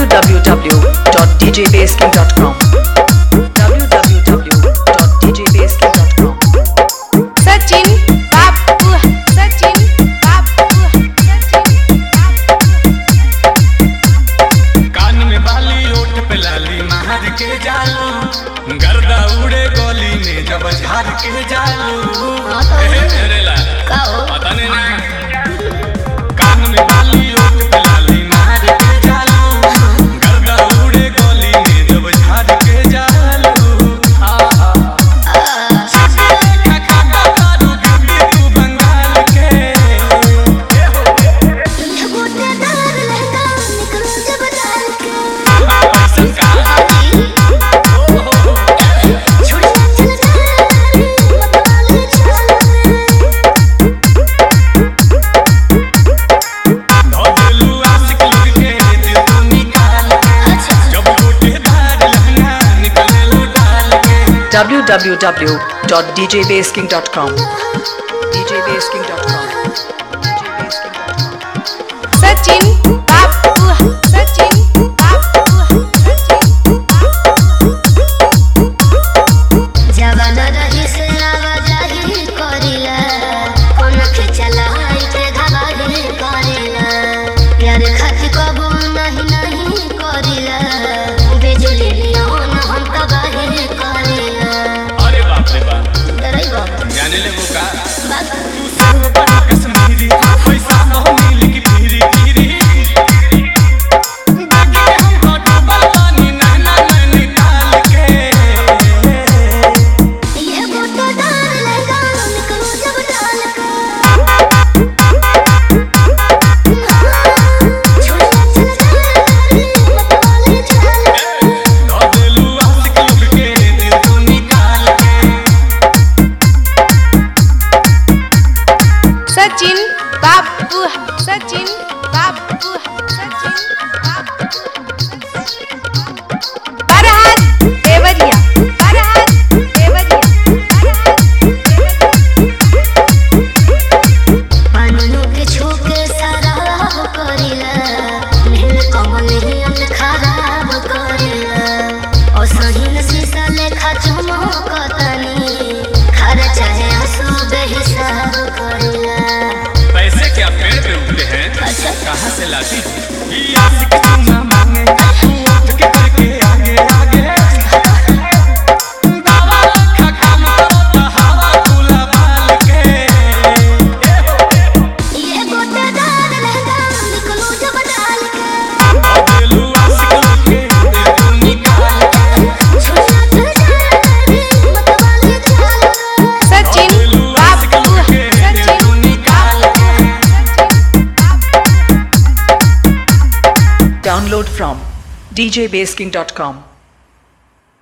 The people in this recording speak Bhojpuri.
www.djbasking.com www.djbasking.com सचिन बाबू सचिन बाबू कान में बाली ओठ पे लाली मार के जालू गर्दा उड़े गोली में जब झाड़ के जालू मेरे ला पता नहीं ना कान में बाली ओठ पे लाली मार के जालू गर्दा उड़े गोली में जब झाड़ के जालू www.djbasking.com djbasking.com सचिन बाबू सचिन बाबू जवान रही से आवाजाही करिला कोन खिचला के धवाही करिला प्यार खातिर कबो नहीं नहीं करिला बिजली लियोन हम तबाही करिला अरे बाप रे बाप डराई बाप जाने ले वो का बात कश्मीरी पैसा न मिली की फिरी फिरी बाकी हमको डूबल पानी नहना निकाल के ये गोतो डाल लगा निकलो जब डाल के छोड़ चल मतवाले चल धोलू आशिक लोग के दिल को निकाल के सचिन बाबू सचिन बाबू सचिन बाबू बरहात देवरिया बरहात देवरिया पानू के छूके सारा करिला नील कमल हियन खराब करिला और सहीन शीशा लेखा चमकतनी खर चाहे आंसू बेहिसाब करिला पैसे क्या पेड़ पे उगते हैं अच्छा। कहाँ से लाती हो ये आशिक चुना मांगे तू उठ के करके आगे आगे बाबा लखा काम करो तो हवा खुला बाल के ये गोटे डाल लहंगा निकलो जब डाल के धोलू आशिक लोग के दिल को निकाल के छोड़ा चल मतवाले चल सचिन धोलू आशिक बाबू लोग के दिल को सचिन निकाल के Download from djbasking.com